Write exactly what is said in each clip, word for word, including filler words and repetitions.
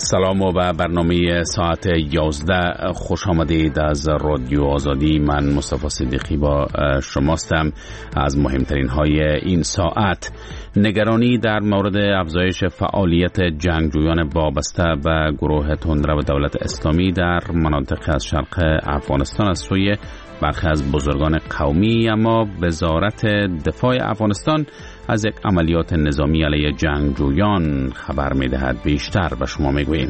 سلام و برنامه ساعت یازده خوش آمدید از رادیو آزادی. من مصطفی صدیقی با شماستم. از مهمترین های این ساعت: نگرانی در مورد افزایش فعالیت جنگجویان وابسته به گروه تندرو دولت اسلامی در مناطق از شرق افغانستان از سوی برخی از بزرگان قومی، اما وزارت دفاع افغانستان از یک عملیات نظامی علیه جنگجویان خبر می‌دهد. بیشتر به شما می‌گوییم.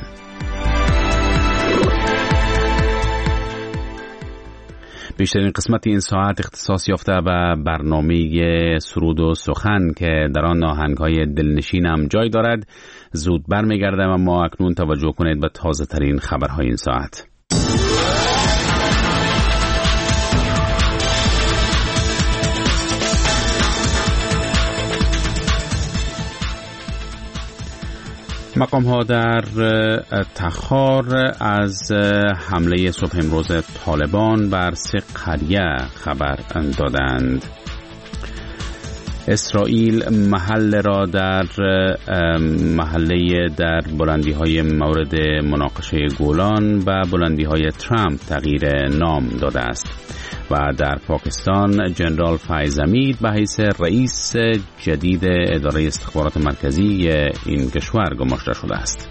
بیشترین قسمت این ساعت اختصاص یافته به برنامه سرود و سخن که در آن آهنگ‌های دلنشین هم جای دارد. زود برمیگردم، اما اکنون توجه کنید به تازه ترین خبرهای این ساعت. مقام ها در تخار از حمله صبح امروز طالبان بر سه قریه خبر دادند. اسرائیل محل را در محله در بلندی های مورد مناقشه گولان و بلندی های ترامپ تغییر نام داده است. و در پاکستان جنرال فایز حمید به حیث رئیس جدید اداره استخبارات مرکزی این کشور گماشته شده است.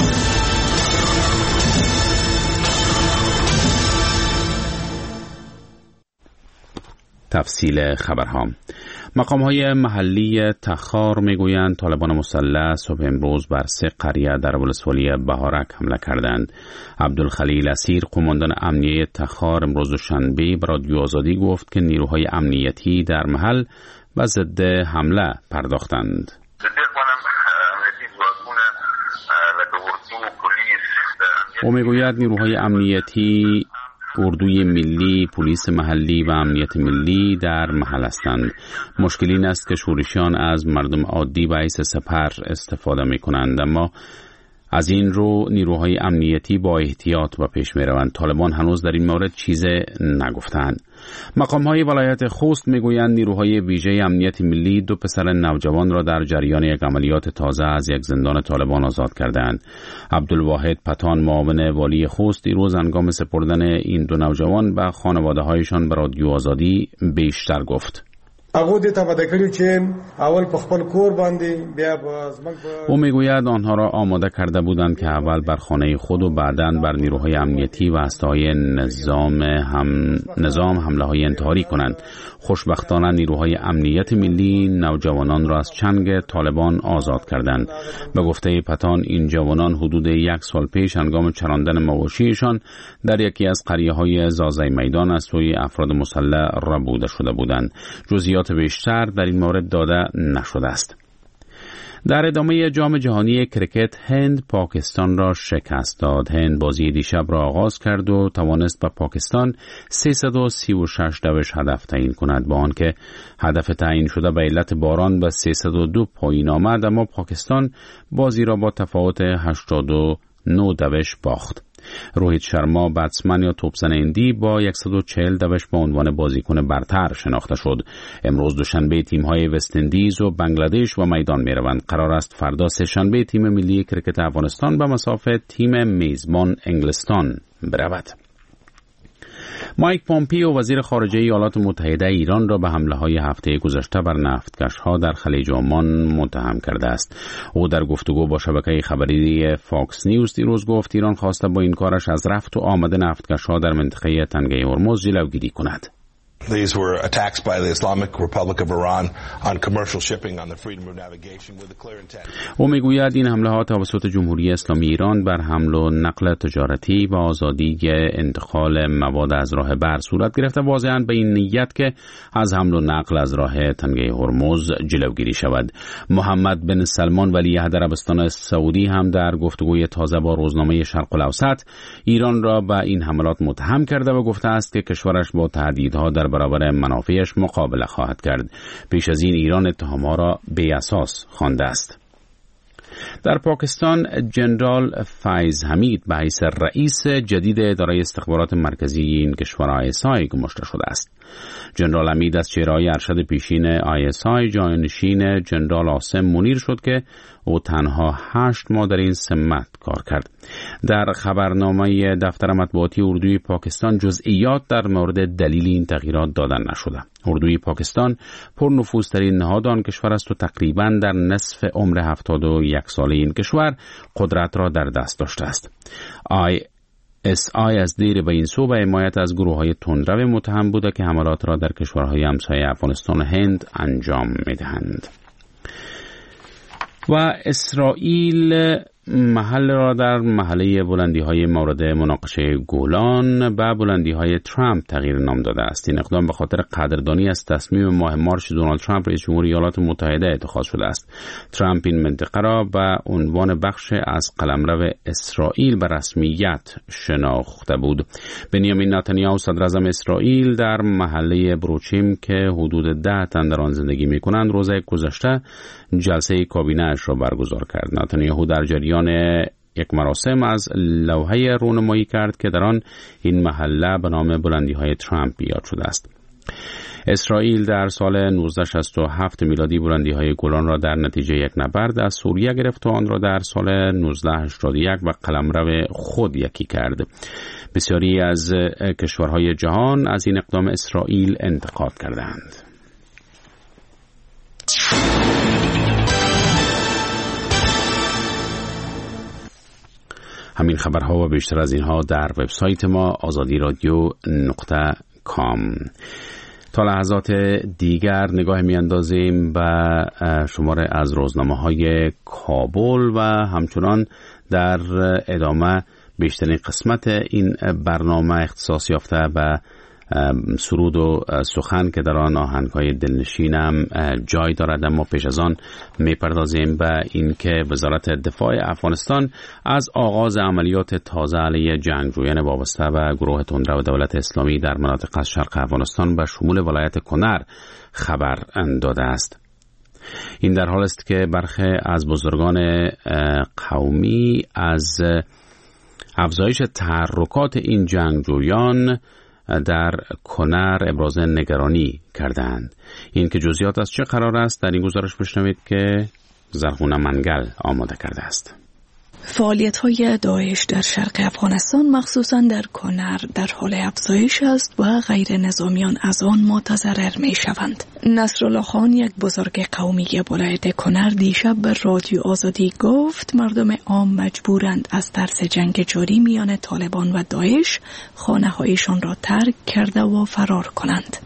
تفصیل خبرها. مقام‌های محلی تخار میگویند طالبان مسلح صبح امروز بر سه قریه در ولسوالی بهارک حمله کردند. عبدالخلیل اسیر، قماندان امنیه تخار، امروز دوشنبه به رادیو آزادی گفت که نیروهای امنیتی در محل به ضد حمله پرداختند. او میگوید نیروهای امنیتی، اردوی ملی، پلیس محلی و امنیت ملی در محل هستند. مشکل این است که شورشیان از مردم عادی به حیث سپر استفاده می کنند، اما از این رو نیروهای امنیتی با احتیاط به پیش می روند. طالبان هنوز در این مورد چیز نگفتند. مقام‌های ولایت خوست میگویند نیروهای ویژه امنیت ملی دو پسر نوجوان را در جریان یک عملیات تازه از یک زندان طالبان آزاد کردند. عبدالواحد پتان، معاون والی خوست، دیروز هنگام سپردن این دو نوجوان به خانواده‌هایشان به رادیو آزادی بیشتر گفت. او میگوید آنها را آماده کرده بودند که اول بر خانه خود و بعداً بر نیروهای امنیتی و هسته‌های نظام هم نظام حمله‌های انتحاری کنند. خوشبختانه نیروهای امنیت ملی نوجوانان را از چنگ طالبان آزاد کردند. به گفته پتان این جوانان حدود یک سال پیش هنگام چراندن مواشیشان در یکی از قریه‌های زازای میدان از سوی افراد مسلح ربوده شده بودند. جزئیات بیشتر در این مورد داده نشده است. در ادامه جام جهانی کرکت، هند پاکستان را شکست داد. هند بازی دیشب را آغاز کرد و توانست به پاکستان سیصد و سی و شش دوش هدف تعیین کند، با آنکه هدف تعیین شده به علت باران به سیصد و دو پایین آمد، اما پاکستان بازی را با تفاوت هشتاد و نه دوش باخت. روهیت شرما، بتسمن یا توپزن هندی، با صد و چهل دوش به عنوان بازیکن برتر شناخته شد. امروز دوشنبه تیم‌های وست اندیز و بنگلادش به میدان می‌روند. قرار است فردا سه‌شنبه تیم ملی کرکت افغانستان به مسافت تیم میزبان انگلستان برود. مایک پومپیو، وزیر خارجه ایالات متحده، ایران را به حمله‌های هفته گذشته بر نفتکش‌ها در خلیج عمان متهم کرده است. او در گفتگو با شبکه خبری فاکس نیوز دیروز گفت ایران خواسته با این کارش از رفت و آمد نفتکش‌ها در منطقه تنگه هرمز جلوگیری کند. These were attacks by the Islamic Republic of Iran on commercial shipping on the freedom of navigation with a clear intent. او میگوید این حمله ها توسط جمهوری اسلامی ایران بر حمل و نقل تجارتی و آزادی انتقال مواد از راه بر صورت گرفته، واضحاً به این نیت که از حمل و نقل از راه تنگه هرمز جلوگیری شود. محمد بن سلمان ولیعهد عربستان سعودی هم در گفتگوی تازه با روزنامه شرق الاوسط ایران را به این حملات متهم کرده و گفته است که کشورش با تهدیدها در برابر منافعش مقابله خواهد کرد. پیش از این ایران اتهام‌ها را بی اساس خوانده است. در پاکستان جنرال فیض حمید به حیث رئیس جدید اداره استخبارات مرکزی این کشور آی اس آی گماشته شده است. جنرال حمید از چهره‌های ارشد پیشین آی اس آی جانشین جنرال عاصم منیر شد که او تنها هشت ماه در این سمت کار کرد. در خبرنامه دفتر مطبوعاتی اردوی پاکستان جزئیات در مورد دلیل این تغییرات دادن نشده. اردوی پاکستان پرنفوذترین نهاد آن کشور است و تقریباً در نصف عمر هفتاد و یک ساله این کشور قدرت را در دست داشته است. آی اس آی از دیر به این سو به حمایت از گروه‌های تندرو متهم بوده که حملات را در کشورهای همسایه افغانستان و هند انجام می‌دهند. و اسرائیل محل را در محله بلندی‌های مورد مناقشه گولان به بلندی‌های ترامپ تغییر نام داده است. این اقدام به خاطر قدردانی از تصمیم ماه مارس دونالد ترامپ رئیس جمهور ایالات متحده اتخاذ شده است. ترامپ این منطقه را به عنوان بخش از قلمرو اسرائیل به رسمیت شناخته بود. بنیامین نتانیاهو صدر اعظم اسرائیل در محله بروچیم که حدود ده تن در آن زندگی می‌کنند روز گذشته جلسه کابینه اش را برگزار کرد. نتانیاهو در جریان یک مراسم از لوحه رونمایی کرد که در آن این محله به نام بلندی‌های ترامپ یاد شده است. اسرائیل در سال نوزده شصت و هفت میلادی بلندی‌های گولان را در نتیجه یک نبرد از سوریه گرفت و آن را در سال نوزده هشتاد و یک به قلمرو خود یکی کرد. بسیاری از کشورهای جهان از این اقدام اسرائیل انتقاد کردند. همین خبرها و بیشتر از اینها در وبسایت ما آزادی رادیو نقطه کام. تا لحظات دیگر نگاه میاندازیم به شماره از روزنامه‌های کابل و همچنان در ادامه بیشترین قسمت این برنامه اختصاص یافته به سرود و سخن که در آن آهنگ‌های دلنشین هم جای دارد. اما پیش از آن می‌پردازیم به این که وزارت دفاع افغانستان از آغاز عملیات تازه علیه جنگجویان وابسته به گروه تندرو دولت اسلامی در مناطق از شرق افغانستان به شمول ولایت کنر خبر داده است. این در حال است که برخی از بزرگان قومی از افزایش تحرکات این جنگجویان در کنر ابراز نگرانی کردند. این که جزئیات از چه قرار است در این گزارش بشنوید که زرغونه منگل آماده کرده است. فعالیت‌های داعش در شرق افغانستان مخصوصاً در کنر در حال افزایش است و غیر نظامیان از آن متضرر می‌شوند. نصرالله خان یک بزرگ قومی ولایت کنر دیشب به رادیو آزادی گفت مردم عام مجبورند از ترس جنگ جاری میان طالبان و داعش خانه‌هایشان را ترک کرده و فرار کنند.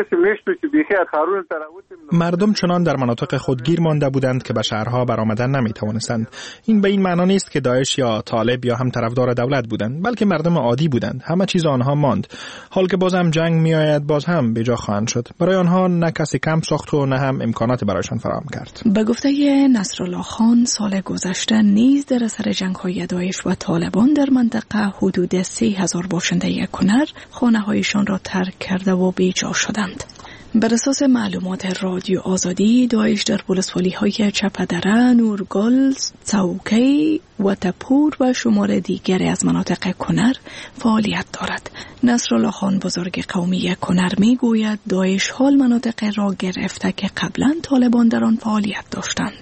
مردم چنان در مناطق خودگیر مانده بودند که به شهرها برآمدن نمی‌توانستند. این به این معنی نیست که داعش یا طالب یا هم طرفدار دولت بودند، بلکه مردم عادی بودند. همه چیز آنها ماند. حال که باز هم جنگ میآید باز هم به جا خواهند شد. برای آنها نه کسی کم ساخت و نه هم امکانات برایشان فراهم کرد. به گفته نصرالله خان سال گذشته نیز در اثر جنگ‌های داعش و طالبان در منطقه حدود سه هزار باشنده کنر خانه‌هایشان را ترک کرده و به جا شدند. بر اساس معلومات رادیو آزادی داعش در ولسوالی‌های چپدره، نورگل، چوکی و تپور و شمار دیگری از مناطق کنر فعالیت دارد. نصرالله خان بزرگ قومی کنر می گوید داعش حال مناطق را گرفته که قبلا طالبان در آن فعالیت داشتند.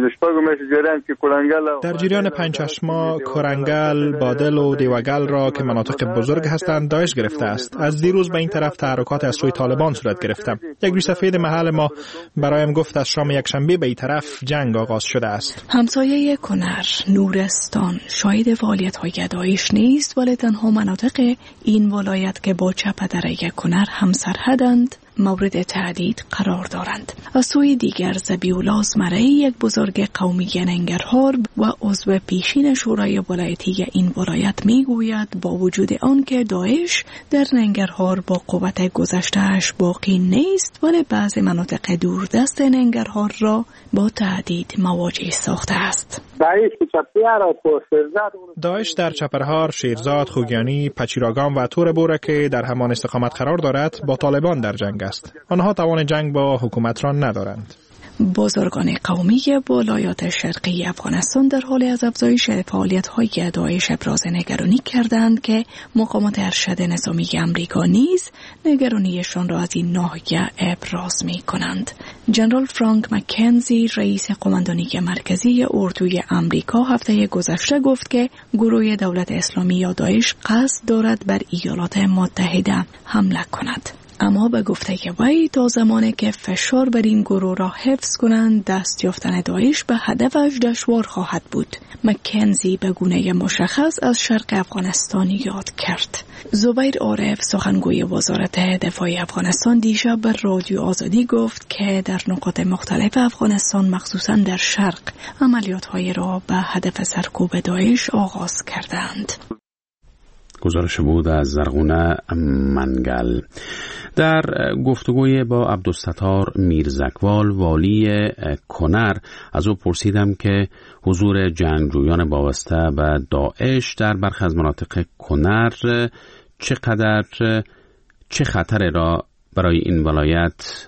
در جریان پنج چشما، کرنگل، بادل و دیوگل را که مناطق بزرگ هستند داعش گرفته است. از دیروز به این طرف تحرکات از سوی طالبان صورت گرفته. یک ریشسفید محل ما برایم گفت از شام یک شنبه به این طرف جنگ آغاز شده است. همسایه کنر، نورستان شاهد فعالیت‌های داعش نیست، ولی تنها مناطق این ولایت که با چپدره کنر همسرحدند مورد تهدید قرار دارند. از سوی دیگر ذبیح‌الله زمره یک بزرگ قومی ننگرهار و عضو پیشین شورای ولایتی این ولایت میگوید با وجود آنکه داعش در ننگرهار با قوت گذشته‌اش باقی نیست، ولی بعضی مناطق دوردست ننگرهار را با تهدید مواجه ساخته است. داعش در چپرهار، شیرزاد، خوگیانی، پچیراگام و تور بوره که در همان استقامت قرار دارد با طالبان در جنگ است. آنها توان جنگ با حکومت را ندارند. بزرگان قومی ولایات شرقی افغانستان در حال از افزایش فعالیت‌های داعش ابراز نگرانی کردند که مقامات ارشد نظامی امریکا نیز نگرانیشان را از این ناحیه ابراز می‌کنند. جنرال فرانک مکنزی رئیس قماندانی مرکزی اردوی امریکا هفته گذشته گفت که گروه دولت اسلامی یا داعش قصد دارد بر ایالات متحده حمله کند. اما به گفته وی تا زمانی که فشار بر این گروه را حفظ کنند دست یافتن داعش به هدفش دشوار خواهد بود. مکنزی به گونه مشخص از شرق افغانستان یاد کرد. زبیر عارف سخنگوی وزارت دفاع افغانستان دیشب به رادیو آزادی گفت که در نقاط مختلف افغانستان مخصوصا در شرق عملیات‌های را به هدف سرکوب داعش آغاز کردند. گزارش بود از زرغونه منگل. در گفتگوی با عبدالستار میرزکوال والی کنر از او پرسیدم که حضور جنگجویان وابسته به داعش در برخی از مناطق کنر چقدر چه خطری را برای این ولایت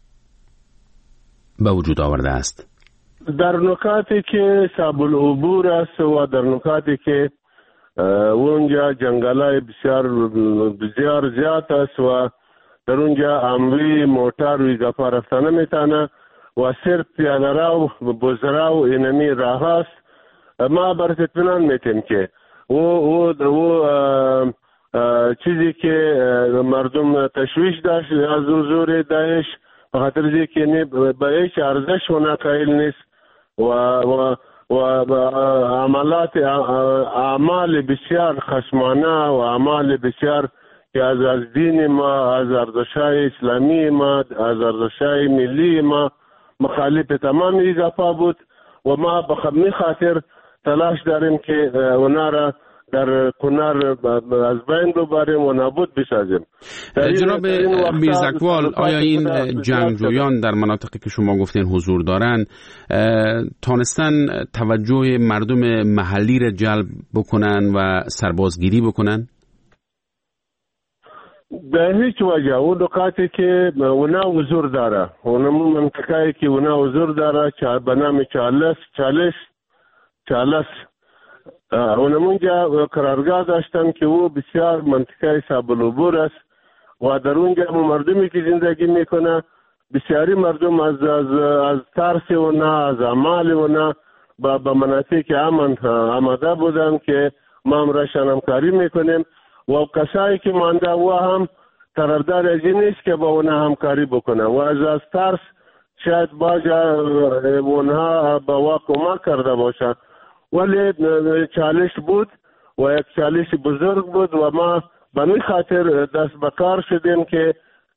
به وجود آورده است؟ در نکاتی که صعب العبور است و در نکاتی که اونجا جنگلای بسیار بسیار زیاد است و در اونجا امری موتر و گپا رفتن نمیتونه و صرف پیاده رو بزرا و اینمی راه است. ما برات اطمینان میتیم که او او او چیزی که مردم تشویش داشت از حضور داعش به خاطر که به هیچ ارزش و قائل نیست و و و عملات اعمال بسیار خشمانه و اعمال بسیار که از از دین ما، از ارزش‌های اسلامی ما، از ارزش‌های ملی ما مخالف تمام این گپا بود و ما به همین خاطر تلاش داریم که اونا را در کنر از بین ببریم و نابود بسازیم. جناب میرزکوال، آیا این جنگجویان در مناطقی که شما گفتین حضور دارن تانستن توجه مردم محلی را جلب بکنن و سربازگیری بکنن؟ به هیچ وجه. اون نقاطی که اونا حضور داره، اون منطقه‌ای که اونا حضور داره به نام چالش چالش چالش اونمونجا قرارگاه داشتن که او بسیار منطقه صعب العبور است و در اونجا مردمی که زندگی میکنه بسیاری مردم از از از ترس اونا، از اعمال اونا با به مناطق امن آماده بودن که ما هم راشن همکاری میکنیم و کسایی که مانده و هم قرارداد از این نیست که با اونا همکاری بکنه و از از ترس شاید باجا اونها با وا کمک کرده باشن، ولی چالش بود و یک چالش بزرگ بود و ما به این خاطر دست بکار شدیم که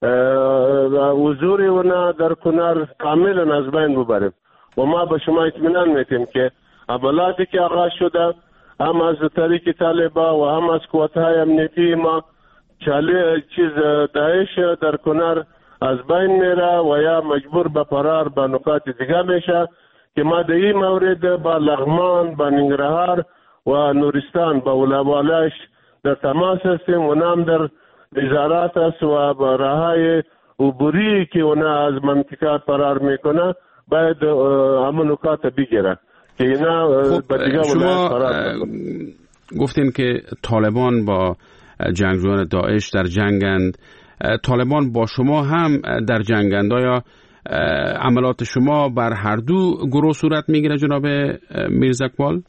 حضور اونا در کنر کاملا از بین ببریم و ما به شما اطمینان میتیم که عملاتی که آغاز شده هم از طریق طالبا و هم از قوت‌های امنیتی ما چاله چیز داعش در کنر از بین میره و یا مجبور به فرار به نقاط دیگه میشه که ما در این مورد با لغمان، با ننگرهار و نورستان با ولایت‌هاش در تماس هستیم و نام در وزارت است و با راههای عبوری که اونا از منطقه فرار میکنه باید همون نکات بگیره که اینا خب به دیگه شما فرار گفتین که طالبان با جنگجویان داعش در جنگند. طالبان با شما هم در جنگند. آیا عملات شما بر هر دو گروه صورت میگیره جناب میرزکوال؟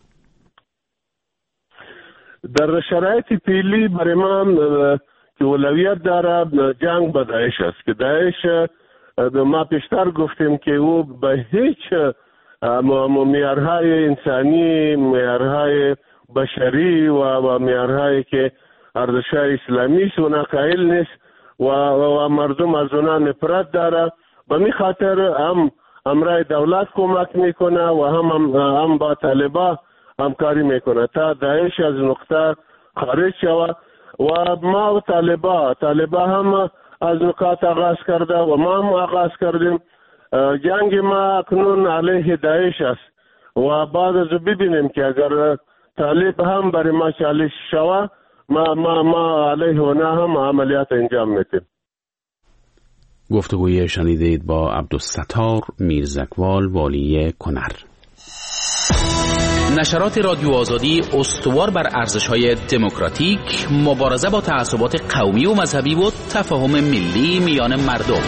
در شرایط فعلی برای ما که اولویت داره جنگ با داعش است که داعش ما پیشتر گفتیم که او به هیچ معیارهای انسانی، معیارهای بشری و معیارهایی که ارزش‌های اسلامی است اونا قائل نیست و, و مردم از اونا نفرت داره. به می خاطر هم امرای دولت کمک میکنه و هم هم, هم با طالبا همکاری میکنه تا داعش از نقطه خارج شود و ما و طالبا طالبا هم از نقاط آغاز کرده و ما هم آغاز کردیم. جنگ ما اکنون علیه داعش است و بعد از ببینیم که اگر طالب هم برای ما چالش شود ما ما ما علیه اونا هم عملیات انجام میدیم. گفتگوی شنیدید با عبدالستار میرزکوال والی کنر. نشرات رادیو آزادی استوار بر ارزش‌های دموکراتیک، مبارزه با تعصبات قومی و مذهبی و تفاهم ملی میان مردم.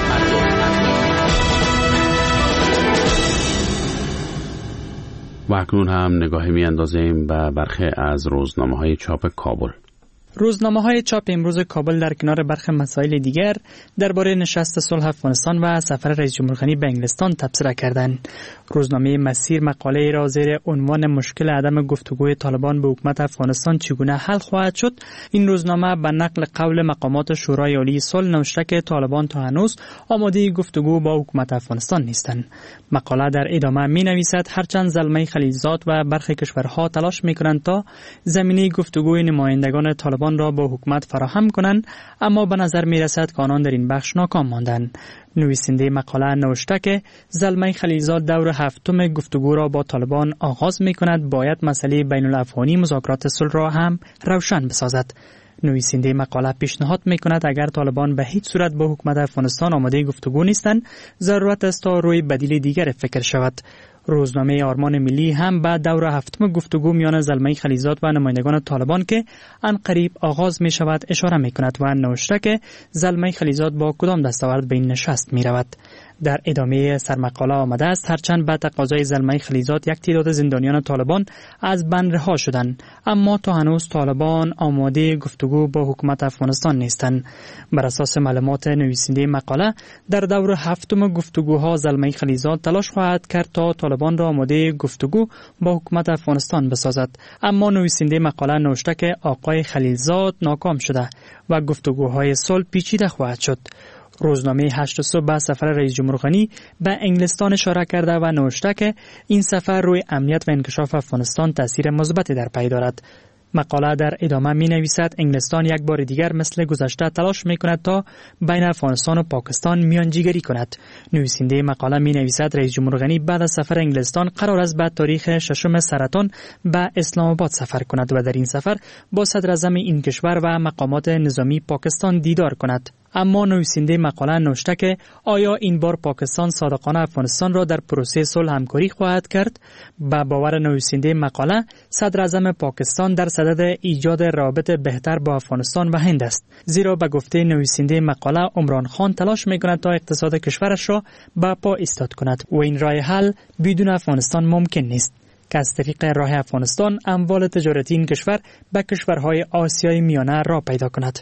و اکنون هم نگاهی می‌اندازیم به برخی از روزنامه‌های چاپ کابل. روزنامه‌های چاپ امروز کابل در کنار برخی مسائل دیگر درباره نشست صلح افغانستان و سفر رئیس جمهور غنی به انگلستان تبصره کردند. روزنامه مسیر مقاله را زیر عنوان مشکل عدم گفتگوی طالبان به حکومت افغانستان چگونه حل خواهد شد، این روزنامه به نقل قول مقامات شورای عالی صلح نوشته که طالبان تا هنوز آماده گفتگو با حکومت افغانستان نیستند. مقاله در ادامه می‌نویسد هرچند زلمه خلیلزاد و برخی کشورها تلاش می‌کنند تا زمینه گفتگوی نمایندگان طالبان را با حکومت فراهم کنند، اما به نظر می‌رسد که آنان در این بخش ناکام ماندند. نویسنده مقاله نوشته که زلمه خلیلزاد دور هفتم گفتگو را با طالبان آغاز می‌کند، باید مسئله بین الافغانی مذاکرات صلح را هم روشن بسازد. نویسنده مقاله پیشنهاد می‌کند اگر طالبان به هیچ صورت با حکومت افغانستان آماده گفتگو نیستند، ضرورت است تا روی بدیل دیگر فکر شود. روزنامه آرمان ملی هم بعد دور هفتم گفتگو میان زلمه خلیلزاد و نمایندگان طالبان که عنقریب آغاز می شود اشاره می کند و نوشته که زلمه خلیلزاد با کدام دستاورد به این نشست می رود. در ادامه سرمقاله آمده است هرچند به تقاضای زلمه خلیلزاد یک تعداد زندانیان طالبان از بند رها شدند، اما تا هنوز طالبان آماده گفتگو با حکومت افغانستان نیستند. بر اساس معلومات نویسنده مقاله در دور هفتم گفتگوها زلمه خلیلزاد تلاش خواهد کرد تا طالبان را آماده گفتگو با حکومت افغانستان بسازد، اما نویسنده مقاله نوشته که آقای خلیلزاد ناکام شده و گفتگوهای صلح پیچیده خواهد شد. روزنامه هشت صبح به سفر رئیس جمهور غنی به انگلستان اشاره کرده و نوشته که این سفر روی امنیت و انکشاف افغانستان تاثیر مثبتی در پی دارد. مقاله در ادامه می نویسد انگلستان یک بار دیگر مثل گذشته تلاش می کند تا بین افغانستان و پاکستان میانجیگری کند. نویسنده مقاله می نویسد رئیس جمهور غنی بعد از سفر انگلستان قرار است به تاریخ ششم سرطان به اسلام آباد سفر کند و در این سفر با صدر اعظم این کشور و مقامات نظامی پاکستان دیدار کند. اما نویسنده مقاله نوشته که آیا این بار پاکستان صادقانه افغانستان را در پروسه صلح همکاری خواهد کرد؟ با باور نویسنده مقاله صدر اعظم پاکستان در صدد ایجاد روابط بهتر با افغانستان و هند است، زیرا به گفته نویسنده مقاله عمران خان تلاش می‌کند تا اقتصاد کشورش را به پا ایستاد کند و این راه حل بدون افغانستان ممکن نیست که از طریق راه افغانستان اموال تجارتی این کشور به کشورهای آسیای میانه را پیدا کند.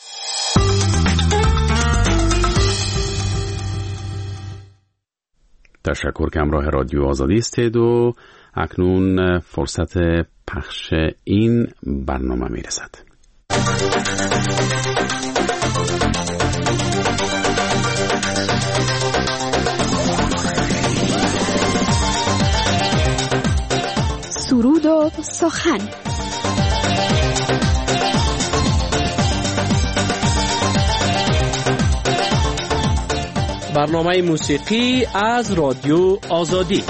تشکر که همراه رادیو آزادی استید و اکنون فرصت پخش این برنامه می رسد. سرود و سخن. برنامه موسیقی از رادیو آزادی.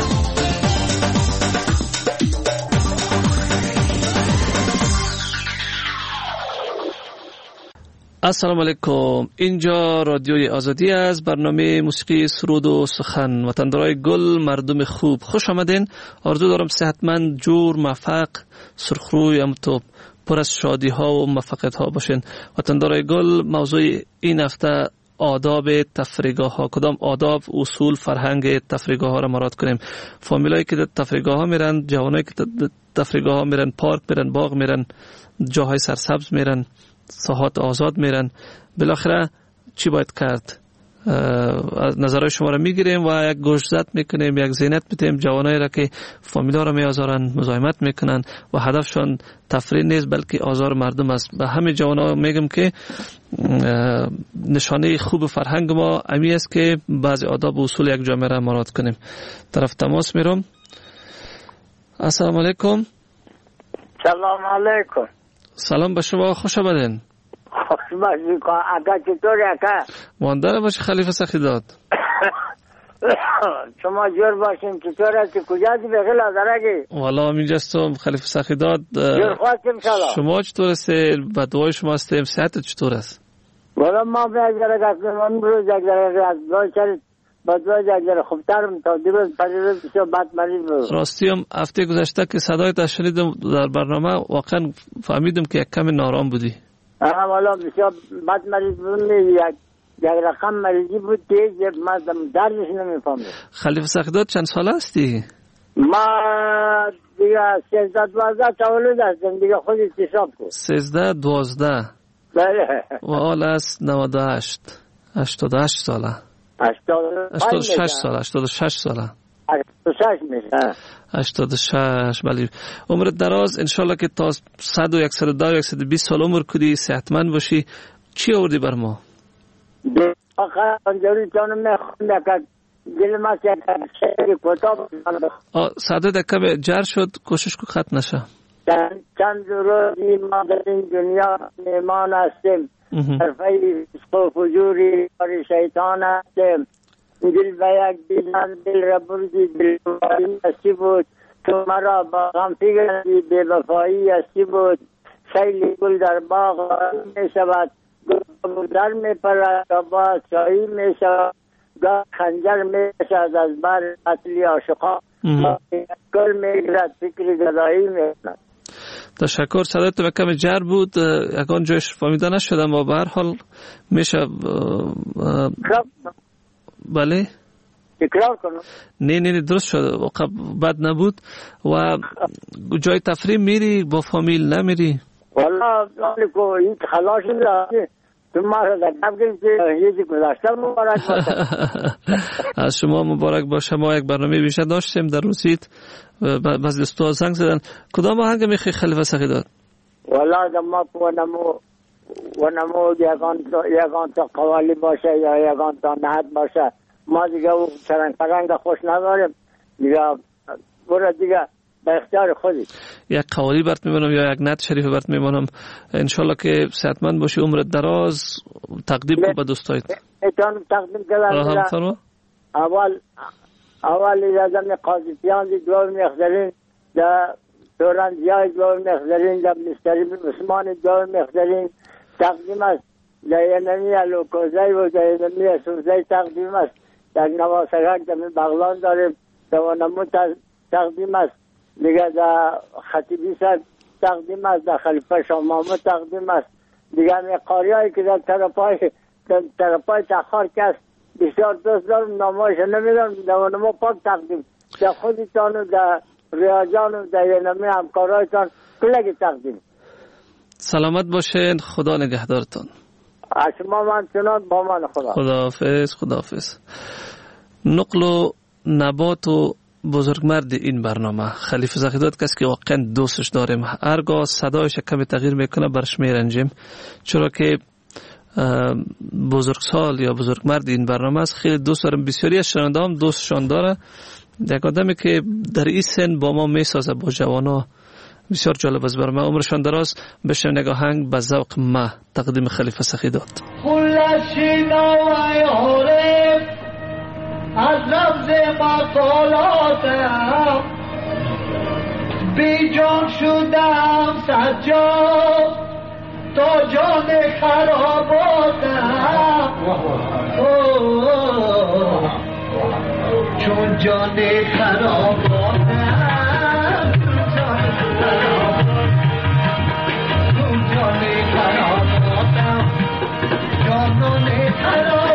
السلام علیکم، اینجا رادیوی آزادی است. برنامه موسیقی سرود و سخن. وطندارای گل، مردم خوب، خوش آمدین. آرزو دارم صحتمند، جور، موفق، سرخروی، امتوب، پر از شادی ها و موفقیت ها باشین. وطندارای گل، موضوع این هفته آداب تفریحگاه ها. کدام آداب، اصول، فرهنگ تفریحگاه ها را مراعات کنیم. فامیلایی که تفریحگاه ها میرن، جوانایی که تفریحگاه ها میرن، پارک میرن، باغ میرن، جاهای سرسبز میرن، ساحات آزاد میرن، بالاخره چی باید کرد؟ نظرهای شما را میگیریم و یک گوشزد میکنیم، یک زینت میتیم جوانایی را که فامیلا را میآزارن، مزاحمت میکنن و هدفشان تفریح نیست بلکه آزار مردم است. به همه جوانا میگم که نشانه خوب فرهنگ ما امی است که بعضی آداب و اصول یک جامعه را مراعات کنیم. طرف تماس میرم. السلام علیکم. سلام علیکم. سلام به شما، خوش آمدین. خوش باشی که اکا چطوری اکا؟ ماندار باشی خلیفه سخیداد. شما جور باشین، چطور هستی؟ کجا هستی؟ بخیل آزارگی؟ والا همینجاستم خلیفه سخیداد. جور خواستیم سلام. شما چطور هستی؟ و دعای شما هستیم. صحت چطور است؟ والا ما فکر کردم روز یک از دو شرط با دو یک خوبترم تا دیروز پریروز بسیار بد مریض بود. راستی هم هفته گذشته که صدایت شنیدم در برنامه واقعا فهمیدم که یک کم نارام بودی. آها والا بسیار بد مریض بود. یک یک رقم مریضی بود که من دردش نمیفهمم. خلیفه سخیدات چند ساله هستی؟ ما دیگه سیزده دوازده تولد هستم دیگه خودی حساب کن. سیزده دوازده. بله. و حال است نود و هشت. هشتاد و هشت ساله. هشتاد و شش ساله. هشتاد و شش ساله. هشتاد و شش میشه. هشتاد و شش بله. عمرت دراز انشالله که تا صد و صد و ده و صد و بیست سال عمر کنی، صحتمند باشی. چی آوردی بر ما؟ آخه انجوری جانم میخونده که دل ما شهر کتاب صدای دکم جر شد، کوشش کو خط نشه. چند روزی ما در این دنیا میمان هستیم، حرفه فسق و فجوری کار شیطان هستیم. دل به یک دیدن دل را بردی، دل وفایی هستی بود، تو مرا با غم فکردی، بے وفایی هستی بود. سیل گل در باغ می شود، گل در می پرد، باز شایی می شود، گاه خنجر می شود از بر قتلی عاشقان، گل می گرد فکر گدایی می کند. تشکر. صدای تو کم جر بود، یکان جایش فهمیده نشدم و به هر حال میشه بله تکرار کنم. نه نه درست شد، بد نبود. و جای تفریح میری با فامیل نمیری؟ والا کو این خلاص شده تو ما را در کم که یکی گذاشته مبارک باشه. از شما مبارک باشه. ما یک برنامه بیشتر داشتیم در روسیت، بعضی دوستا زنگ زدن. کدام آهنگ میخوای خلیفه سخیدات؟ والا ما ونمو ونمو یگان تا یگان تا قوالی باشه یا یگان تا نهد باشه. ما دیگه او سرنگ پرنگ خوش نداریم دیگه، برو دیگه به اختیار خودی. یک قوالی برات میمونم یا یک نعت شریف برات میمونم. انشالله که صحتمند باشی، عمرت دراز. تقدیم کن به دوستایت. ایتان تقدیم کردم. اول اول لازم قاضیان دی دو میخدرین دا دوران زیاد دو میخدرین دا مستری عثمان دو میخدرین تقدیم است. دا ینمی الوکوزی و دا ینمی سوزی تقدیم است. در نواسگک دا بغلان داریم، دا ونمو تقدیم است. دیگه دا خطیبی صاحب تقدیم است، دا خلیفه شامامو تقدیم است. دیگه می قاریایی که در طرفای در طرفای تخار کس بسیار دوست دارم، نامایش نمیدارم. دا ونمو پاک تقدیم دا خودتان و دا ریاجان و دا ینمی همکارایتان کلگی تقدیم. سلامت باشین، خدا نگهدارتان. شما من چنان با من خدا. خداحافظ. خداحافظ. نقل و نبات و بزرگمرد این برنامه خلیفه سخیدات کسی که واقعا دوستش داریم. هرگاه صدایش کمی تغییر میکنه برش میرنجیم، چرا که بزرگسال یا بزرگمرد این برنامه است. خیلی دوست دارم، بسیاری از شنونده هم دوستشان داره. یک آدمی که در این سن با ما میسازه، با جوانا، بسیار جالب است برام. عمرشان دراز. بشنویم یک آهنگ به ذوق ما تقدیم خلیفه سخیدات. از لفظ مقالاتم بی جان شدم سجاد تا جان خراباتم، چون جان خراباتم، چون جان خراباتم، جانان خراباتم.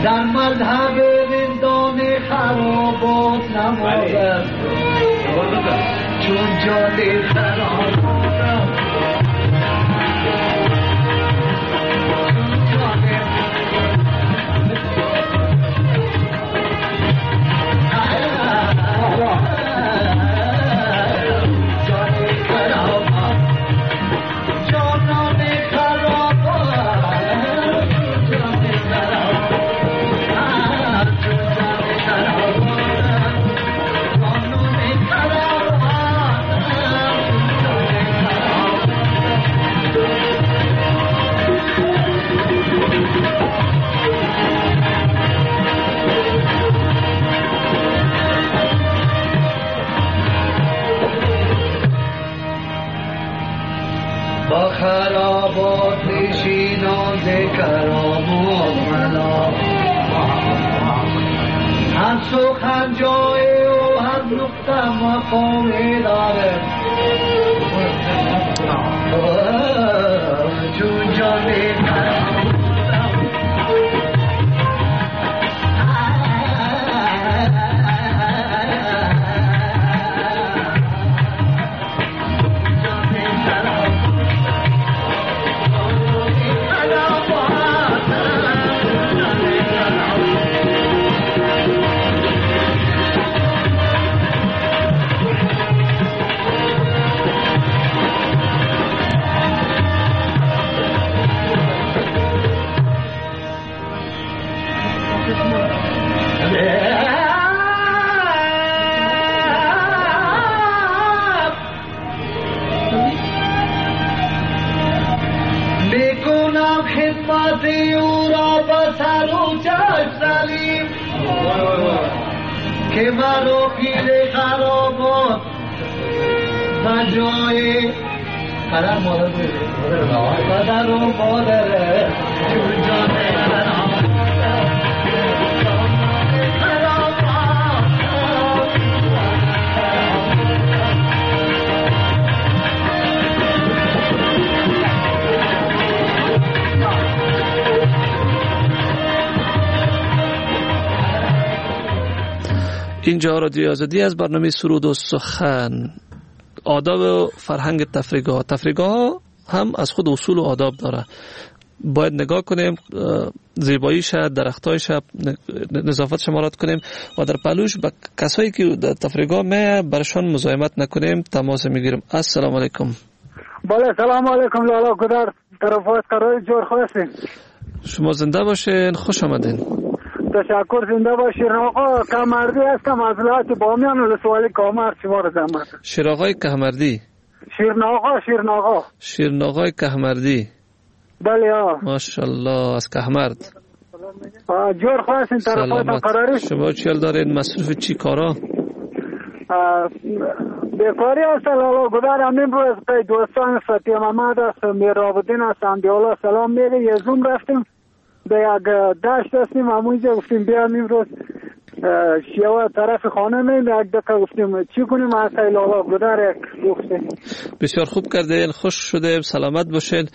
در مذهب رندان خرابات نمازد چون جان خرابات خرابات نشینان کرامات ملا هر سخن جای و هر نقطه مقامی داره چون جانی که مرا پیل خرابات و جای قدر مادر بوده قدر و مادره چون جانه اینجا رادیوی آزادی از برنامه سرود و سخن. آداب و فرهنگ تفریحگاه. تفریحگاه هم از خود اصول و آداب داره. باید نگاه کنیم زیباییش، درختایش، نظافت شمارات کنیم و در پلوش با کسایی که در تفریحگاه می برشان مزاحمت نکنیم تماس میگیریم. السلام علیکم. بله سلام علیکم لالا گدر طرفات قرار جور خواسته. شما زنده باشین، خوش آمدین. تشکر، زنده باشین. آقا کامردی هستم از ولایت بامیان ولسوالی کامرد. شما رو زحمت. شیرآقای کامردی. شیرناغا شیرناغا شیرناغای کامردی. بله ها ماشاءالله از کامرد. جور خواستین طرفات قراری. شما چیل دارین؟ مصروف چی کارا؟ بیکاری هست لالا گدر. همین روز که دوستان فتیه محمد است، میرابدین است، اندیولا سلام میگه. یزوم رفتیم به یک دشت هستیم، همونجا گفتیم بیام امروز شیوه طرف خانه میم یک دقیقه گفتیم چی کنیم از لالا گدر یک گفتیم. بسیار خوب کردین، خوش شده، سلامت باشین.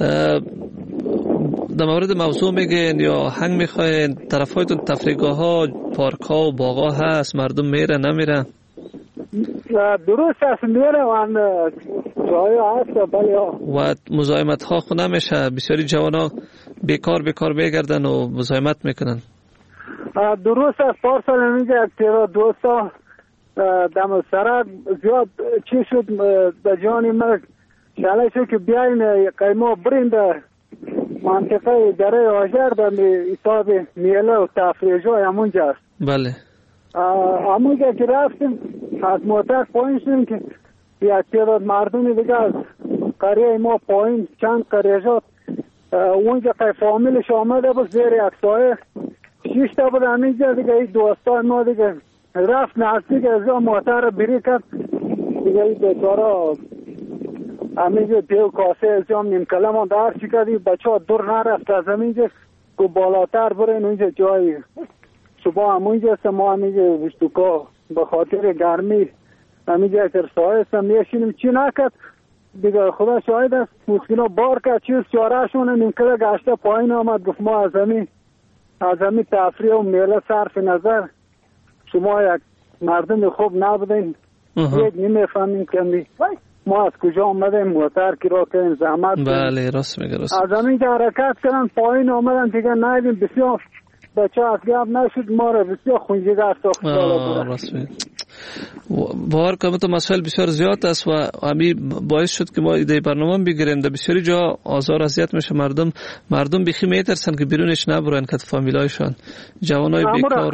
در مورد موضوع میگین یا هنگ میخواین؟ طرف هایتون تفریحگاه ها، پارک ها و باغ ها هست، مردم میره نمیره؟ درست هست میره و جای هست. بله و مزاحمت ها خود نمیشه؟ بسیاری جوان ها بیکار بیکار میگردن و مزاحمت میکنن. درست است. پارسال میگه یک تیرا دوستا دم سرک زیاد چی شد به جانی مرگ شاله شد که بیاین قیمه برین در منطقه دره آجر در حساب میله و تفریجای همونجا است. بله همونجا که رفتیم از موتر پایین شدیم که یک تعداد مردمی دیگه از قریه ما پایین چند قریجات اونجا که فامیلش آمده بود زیر یک سایه شیش تا بود. همینجا دیگه این دوستان ما دیگه رفت نزدیک از موتر بری کرد دیگه این بیچاره همینجا دیو کاسه از جام نیم کلمان در چی کردی بچه ها دور نرفت از همینجا که بالاتر برین اونجا جایی صبح همونجا است. ما همینجا وشتوکا به خاطر گرمی همینجا ترسای است میشینیم چی نکرد دیگه. خدا شاید است مسکینا بار کرد چیز چاره شونه نیم کله گشته پایین آمد گفت ما از همین از همین تفریح و میله صرف نظر شما یک مردم خوب نبودین، یک نمیفهمیم که ما از کجا آمدیم، موتر کی را کنیم، زحمت کنیم. بله راست میگه راست. از همین که حرکت کردن پایین آمدن دیگه نایدیم، بسیار بچه از گپ نشد، ما را بسیار خونجیگر ساخت داده. راست میگه. باور کنم تو مسائل بسیار زیاد است و همین باعث شد که ما ایده برنامه بگیریم. در بسیاری جا آزار اذیت میشه مردم، مردم بخی میترسن که بیرونش نبرن که فامیلایشان، جوانای بیکار.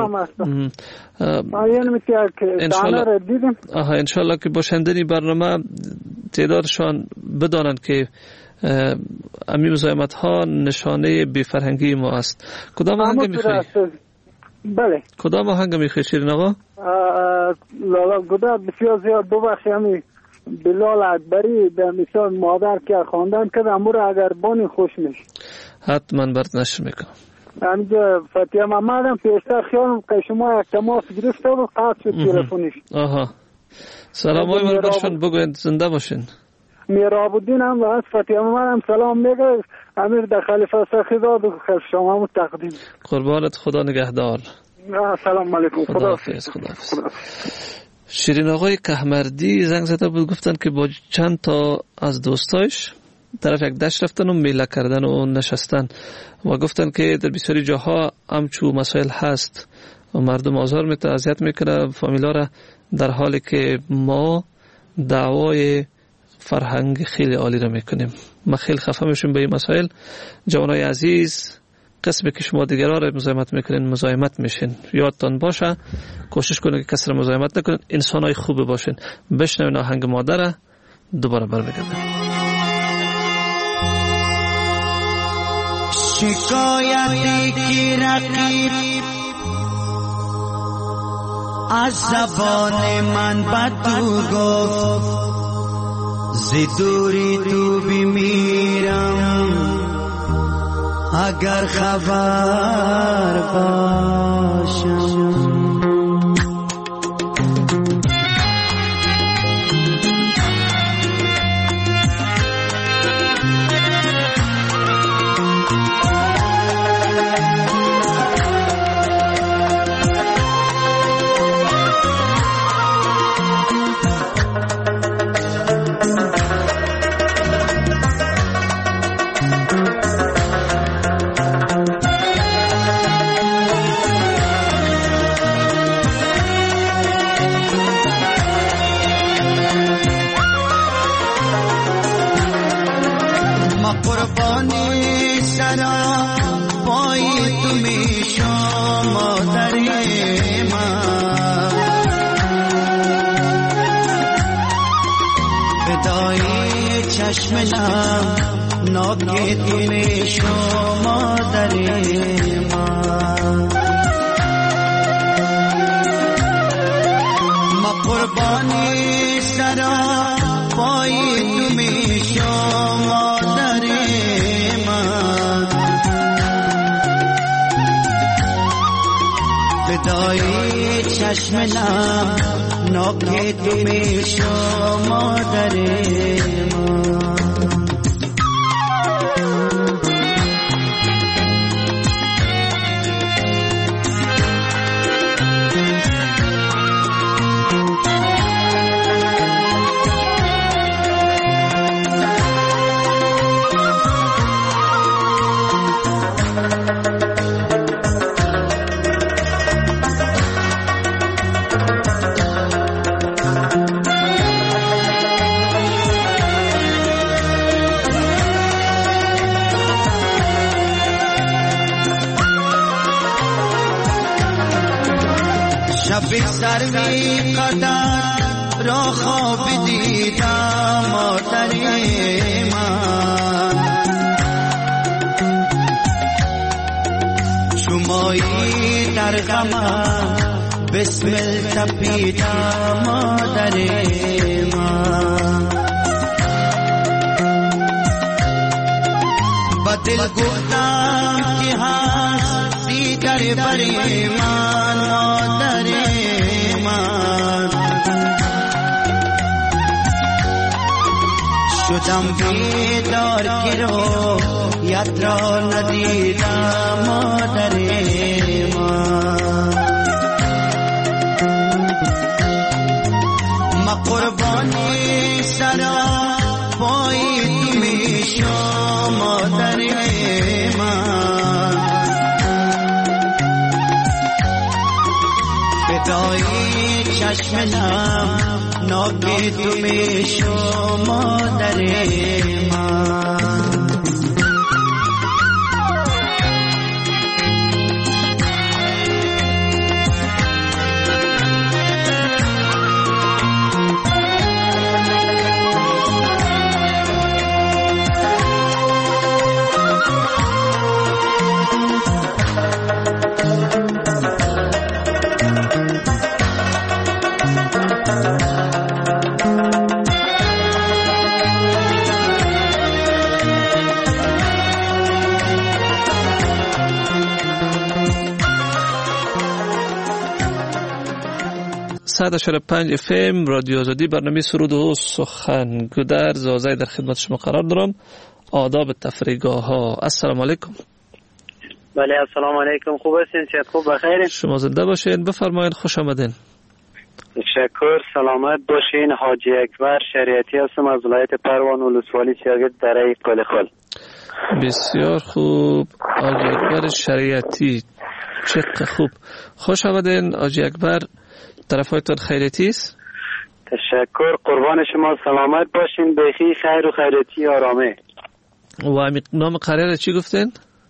انشالله آها انشالله که باشندنی برنامه تعدادشان بدانند که امی مزاحمت ها نشانه بی فرهنگی ما است. کدام آهنگ میخوایی؟ بله. کدام آهنگ میخوایی شیرین آقا؟ لالا گدا بسیار زیاد ببخشی همی بلال اکبری به مثال مادر که خواندن که امور اگر بانی خوش میشه حتما برد نشر میکنم. همینجا فتیه محمد هم پیشتر خیالم که شما یک تماس گرفته و قطع شد تلفنش. آها سلام های من برشون بگوید زنده باشین. میراب الدین هم و از فتیه محمد هم سلام میگه. امیر در خلیفه سخی داد و خیلی شما هم تقدیم. قربانت خدا نگهدار. سلام علیکم. خدا حافظ. خدا حافظ. شیرین آقای کهمردی زنگ زده بود، گفتن که با چند تا از دوستایش طرف یک دشت رفتن و میله کردن و نشستن و گفتن که در بسیاری جاها همچو مسائل هست و مردم آزار میته، اذیت میکنه فامیلا را، در حالی که ما دعوای فرهنگ خیلی عالی را میکنیم. ما خیلی خفه میشیم به این مسائل. جوانای عزیز، قسمی که شما دیگران را مزاحمت میکنین مزاحمت میشین، یادتان باشه کوشش کنید که کسی را مزاحمت نکنین، انسانای خوبه باشین. بشنوین آهنگ مادر، دوباره برمیگردیم. شکایتی کی رقیب از زبان من بد تو گفت، زدوری تو بمیرم اگر خبر باشم. چشمنم ناگه تونه شما داره من، ما قربانی سرا پای تومی شما داره من، بدای چشمنم ناگه تومی شما داره من. سروی قدر را خواب دیدم مادر من، شمایی در غمم بسمل تپیدم مادر من، با دل گفتم که هست دیگر بری من مادر من، شدم بیدار که رو یاد را ندیدم مادر دایی چشم نم ناگه تو میشو مادر من. صد و چهل و پنج اف ام رادیو آزادی، برنامه سرود و سخن. گودرز آزای در خدمت شما قرار دارم. آداب تفریحگاه ها. السلام علیکم. بله السلام علیکم. خوب هستین؟ صحت خوب بخیر؟ شما زنده باشین. بفرمایید. خوش آمدین. تشکر. سلامت باشین. حاجی اکبر شریعتی هستم از ولایت پروان ولسوالی شرقی دره قلخل. بسیار خوب. حاجی اکبر شریعتی، چقدر خوب. خوش آمدین حاجی اکبر. طرفایتون خیریتی است؟ تشکر. قربان شما. سلامت باشین. بخی خیر و خیریتی آرامه. و نام قریه چی گفتین؟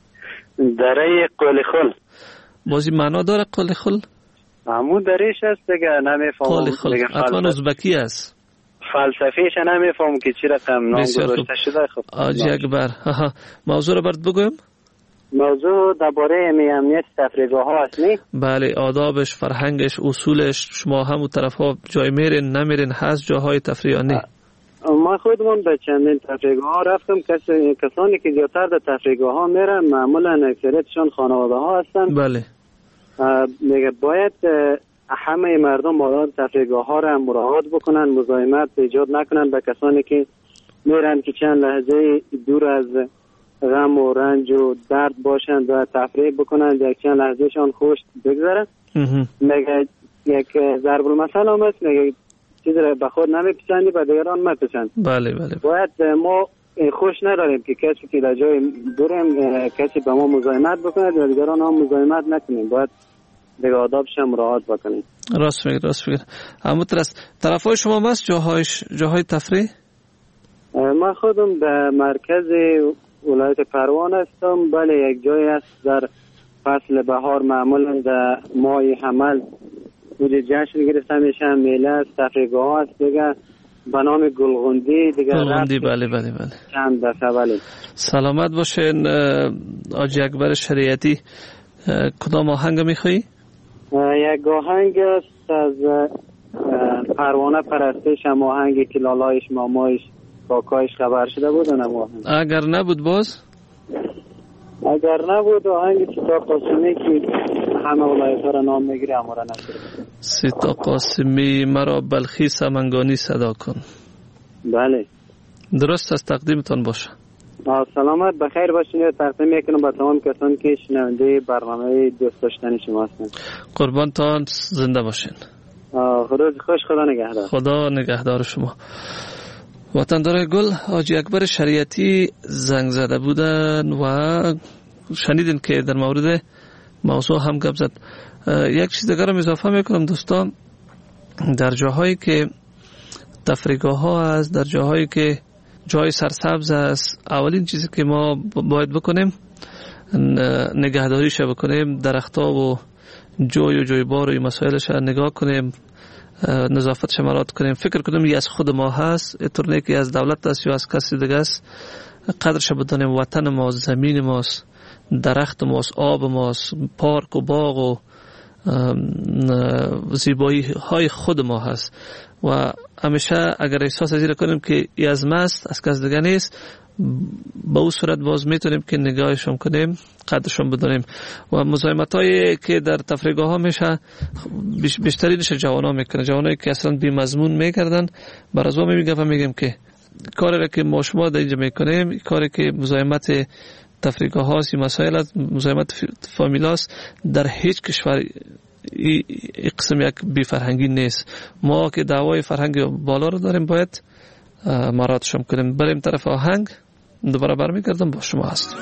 دره قلخل. بازی معنا داره قلخل؟ همون درهش هست دیگه. نمیفهمم. قلخل حتما ازبکی است. فلسفیش نمیفهمم که چی رقم نام گذاشته شده. خب حاجی اکبر موضوع رو برات بگویم؟ موضوع درباره امنیت تفریحگاه ها است نی؟ بله، آدابش، فرهنگش، اصولش. شما همون طرف ها جای میرین نمیرین؟ هست جاهای تفریح نی؟ ما خودمون به چندین تفریحگاه ها رفتم. کسی کسانی که زیادتر در تفریحگاه ها میرن معمولا اکثریتشون خانواده ها هستن. بله. میگه باید همه مردم مورد تفریحگاه ها را مراعات بکنن، مزاحمت ایجاد نکنن به کسانی که میرن که چند لحظه دور از غم و رنج و درد باشند و تفریح بکنند، یک چند لحظهشان خوش بگذره. میگه یک ضرب المثل هم است، میگه چیزی را به خود نمیپسندی به دیگران مپسند. بله بله. باید ما خوش نداریم که کسی که در جای دوریم کسی به ما مزاحمت بکنه و دیگران هم مزاحمت نکنیم. باید دیگه آدابش هم مراعات بکنیم. راست میگه راست میگه. همونطور است. طرفای شما ماست جاهایش جاهای تفریح؟ من خودم به مرکز ولایت پروان هستم. بله یک جای است در فصل بهار معمولا در ماه حمل بوده جشن گرفته میشه، میله است، تفریحگاه است دیگه به نام گلغوندی دیگه. گلغوندی بله بله بله. چند دفعه. بله. سلامت باشین حاجی اکبر شریعتی. کدام آهنگ میخوایی؟ یک آهنگ است از پروانه پرستش، هم آهنگی که لالایش مامایش باکایش خبر شده بود. اگر نبود باز؟ اگر نبود آهنگ سیتا قاسمی که همه ولایت ها را نام میگیره اما را نشده. سیتا قاسمی مرا بلخی سمنگانی صدا کن. بله درست از تقدیمتان باشه. سلامت بخیر باشین. تقدیم میکنم به تمام کسانی که شنونده برنامه دوست داشتنی شما هستن. قربانتان، زنده باشین. روز خوش. خدا نگهدار. خدا نگهدار شما. وطندار گل حاجی اکبر شریعتی زنگ زده بودن و شنیدین که در مورد موضوع هم گپ زد. یک چیز دیگر رو اضافه میکنم دوستان. در جاهایی که تفریحگاه ها است، در جاهایی که جای سرسبز است، اولین چیزی که ما باید بکنیم نگهداریش بکنیم. درختها و جوی و جویبار و این مسائلش نگاه کنیم، نظافت شمارات کنیم. فکر کنیم یه از خود ما هست، اینطور نه که از دولت است یا از کسی دیگه است. قدرش بدانیم. وطن ماست، زمین ماست، درخت ماست، آب ماست، پارک و باغ و زیبایی های خود ما هست. و همیشه اگر احساس ازی کنیم که ای از ماست، از کس دیگه نیست، با اون صورت باز میتونیم که نگاهشون کنیم، قدرشون بدونیم. و مزاحمت هایی که در تفریحگاه ها میشه بیشترینش جوان ها میکنه، جوان هایی که اصلا بی مضمون میکردن. بر از ما میگم و میگم که کاری را که ما شما در اینجا میکنیم، کاری که مزاحمت تفریحگاه هاست، این مسائل مزاحمت فامیل هاست، در هیچ کشور ای قسم یک بی فرهنگی نیست. ما که دعوای فرهنگ بالا رو داریم، باید مراتشم کنیم. بریم طرف آهنگ. دوباره برمیگردم با شما هستم.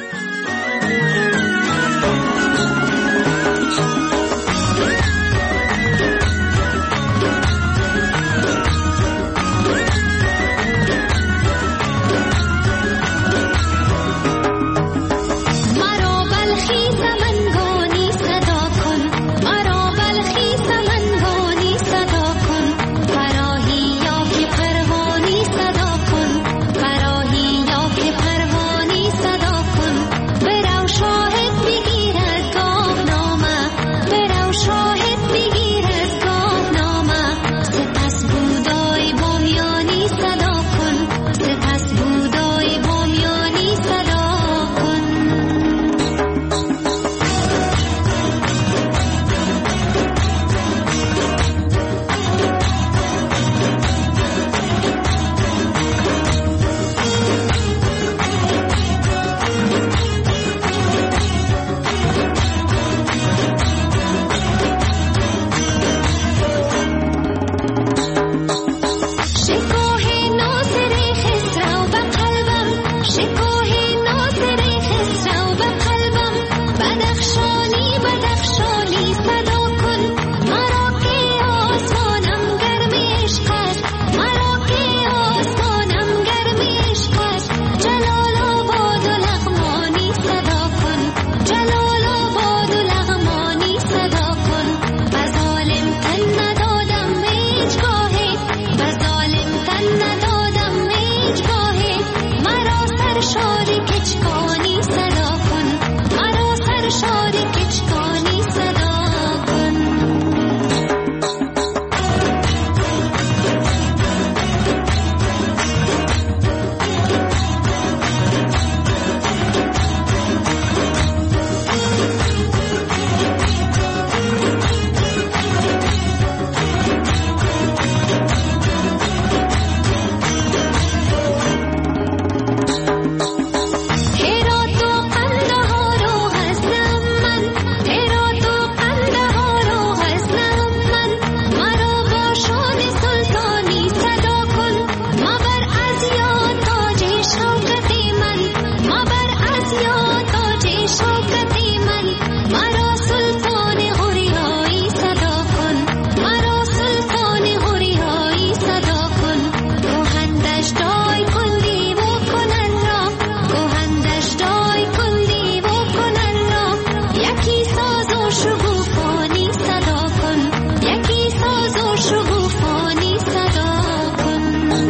یکی ساز و شگوفانی صدا کن، یکی ساز و شگوفانی صدا کن.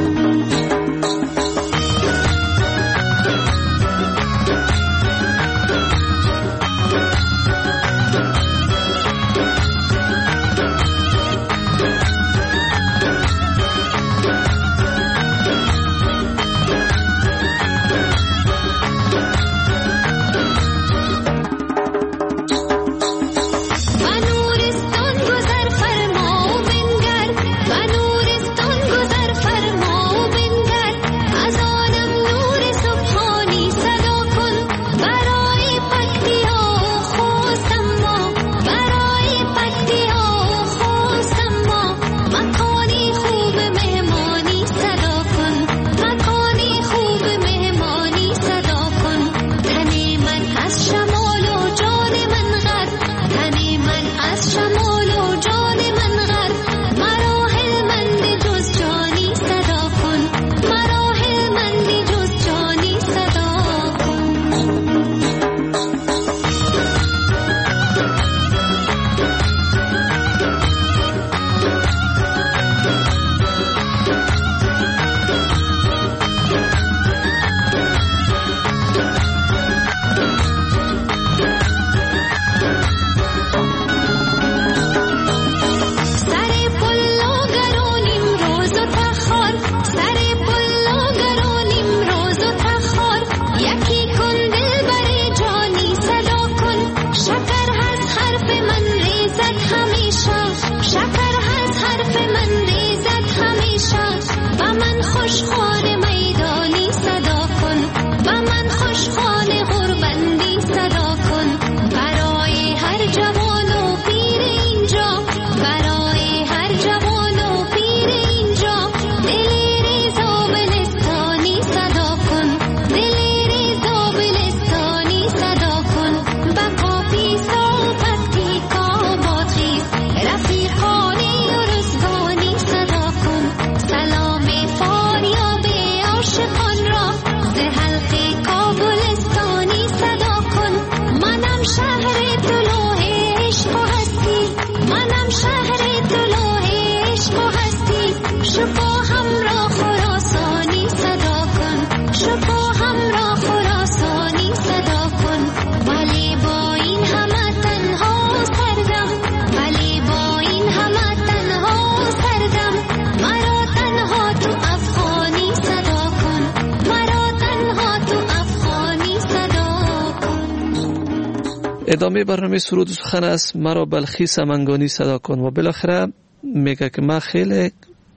ادامه برنامه سرود و سخن است. مرا بلخی سمنگانی صدا کن. و بالاخره میگه که من خیلی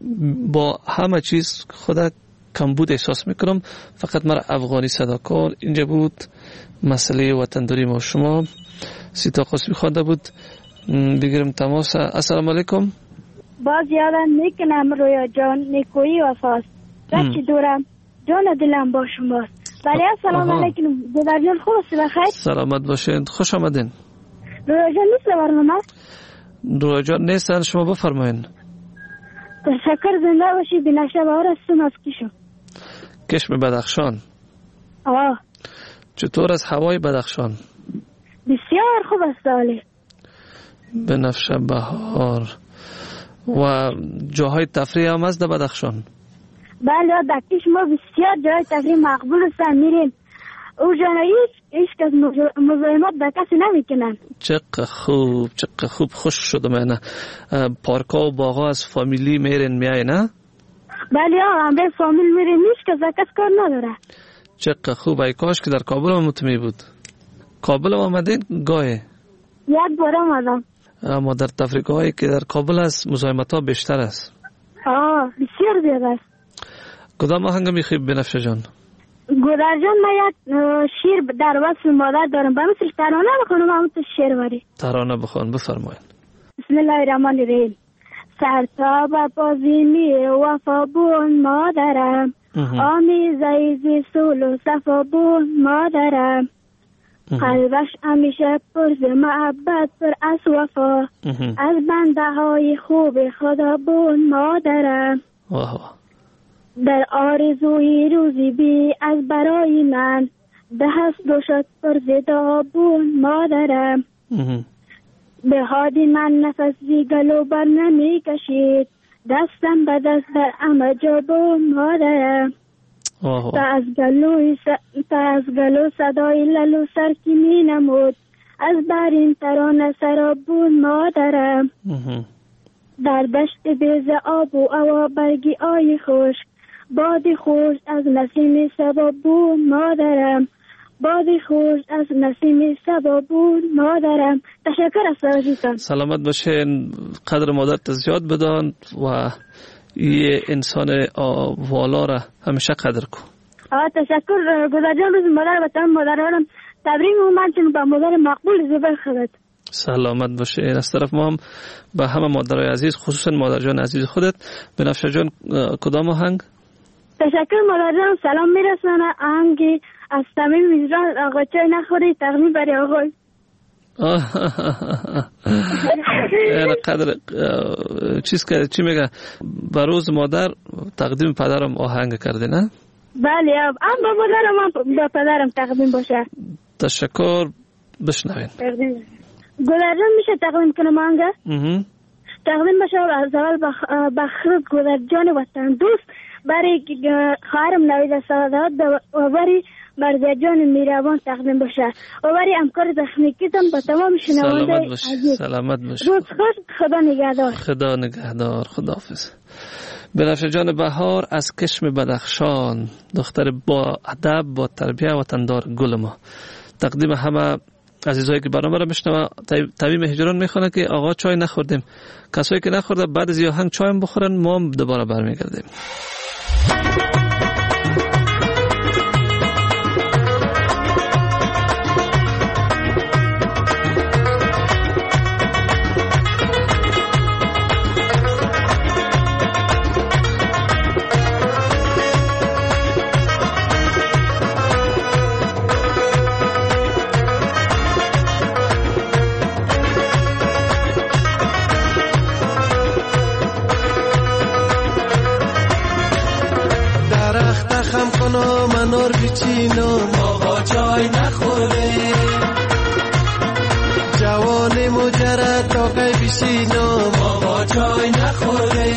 با همه چیز خدا کمبود احساس میکنم، فقط مرا افغانی صدا کن. اینجا بود مسئله وطنداری ما. شما سیتا قاسمی خوانده بود. بگیرم تماس. السلام علیکم. باز یادم میکنم رویا جان نیکویی وفاست، رچی دورم جان دلم با شماست. بله السلام علیکم. دیدار جان خوب است بخیر؟ سلامت باشین. خوش آمدین. رویا جان نیست برنامه؟ رویا جان نیستن. شما بفرمایین. تشکر. زنده باشی. بینشه بهار هستم از کشم. کشم بدخشان. آه. چطور از هوای بدخشان؟ بسیار خوب است. عالی. بنفشه بهار. و جاهای تفریح هم از در بدخشان؟ بله در کشم ما بسیار جای تفریح مقبول است. میریم او جانایی هیچ کس مزاحمت به کسی نمیکنن. چقدر خوب، چقدر خوب. خوش شدم. نه پارکا و باغا از فامیلی میرین میای نه؟ بله هم به فامیل میریم. هیچ کس کس کار نداره. چقدر خوب. ای کاش که در کابل هم مطمئن بود. کابل هم آمدین گاهی؟ یک بار آمدم. اما در تفریقهایی که در کابل است مزاحمت ها بیشتر است. آه بسیار زیاد است. کدام آهنگ میخوای بنفشه جان؟ گودر جان من یک شیر در وصف مادر دارم. با مثل ترانه بخونم همون تو شعر باری. ترانه بخون بفرمایید. بسم الله الرحمن الرحیم. سرتاب بازیمی وفا بون مادرم، آمیزه زی سول و صفا بون مادرم، قلبش همیشه پر ز محبت پر از وفا، از بنده های خوب خدا بون مادرم. در آرزوی روزی بی از برای من، به هست دوشت پر ز دابون مادرم. به حادی من نفس گلو بر نمی کشید، دستم به دست در همه جا بود مادرم. تا از گلو تا از گلو صدای للو سرکی می نمود، از برین ترانه سراب بود مادرم. در دشت بیز آب و هوا برگی آی خشک، بادی خوش از نسیم صبا بود مادرم. بادی خوش از نسیم صبا بود مادرم. تشکر از توجهتان. سلامت باشین. قدر مادرت زیاد بدان و یه انسان والا را همیشه قدر کن. آه تشکر. گذرجان روز مادر و تمام مادرانم تبریک میگم چون با مادر مقبول زیبای خودت. سلامت باشه. از طرف ما هم به همه مادرای عزیز، خصوصا مادر جان عزیز خودت. بنفشه جان کدام آهنگ؟ تشکر مادر جان. سلام میرسانه آهنگی از تمیم میزران آقا چای نخوری تقدیم برای آقای. این قدر چیز که چی میگه به روز مادر تقدیم پدرم آهنگ کرده نه؟ بله ام با مادرم هم با پدرم تقدیم باشه. تشکر. بشنوین. گذرجان میشه تقدیم کنم آهنگه؟ تقدیم باشه از اول بخرد گذرجان وطن دوست برای خواهرم نوید سعادت و برای مرزجان میروان تقدیم باشه و برای همکار تکنیکیتان با تمام شنونده عزیز. سلامت باش. روز خوش. خدا نگهدار. خدا نگهدار. خداحافظ. بنفشه جان بهار از کشم بدخشان، دختر با ادب با تربیت وطندار گل ما. تقدیم همه عزیزایی که برنامه را میشنوه. تمیم هجران میخونه که آقا چای نخوردیم، کسایی که نخورده بعد از یه آهنگ چایم بخورن، ما هم دوباره برمیگردیم. منور بچینم آقا چای نخوره، جوان مجرد تا قی بشینم آقا چای نخوره،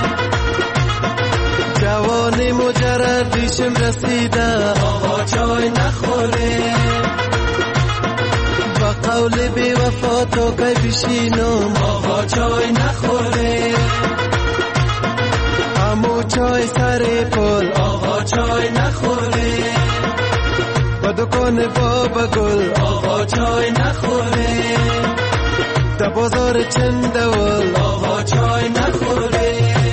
جوان مجرد دیشم رسیده آقا چای نخوره، با قول بی وفا تا قی بشینم آقا چای نخوره، امو چای سر پل آقا چای نخوره، با دکان بابا گل آقا چای نخوره، در بازار چندول آقا چای نخوره.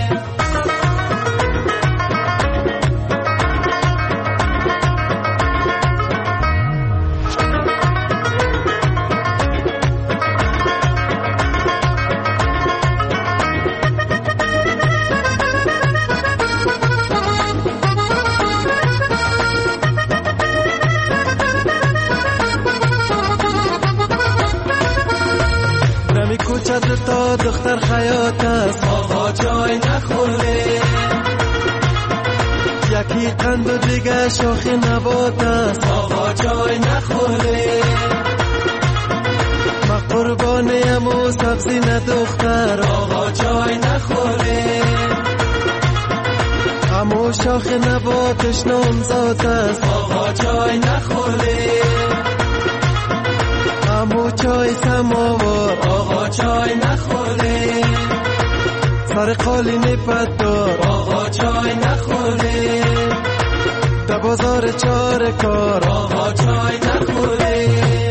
تا دختر خیاط است آقا چای نخوره، یکی قند و دیگه شاخ نبات است آقا چای نخوره، ما قربانیم و سبزی ندختر آقا چای نخوره، امو شاخ نباتش نامزاد است آقا چای نخوره، امو چای سماوار آقا چای نخوره، سر قالین پدار آقا چای نخوره، در بازار چار کار آقا چای نخوره.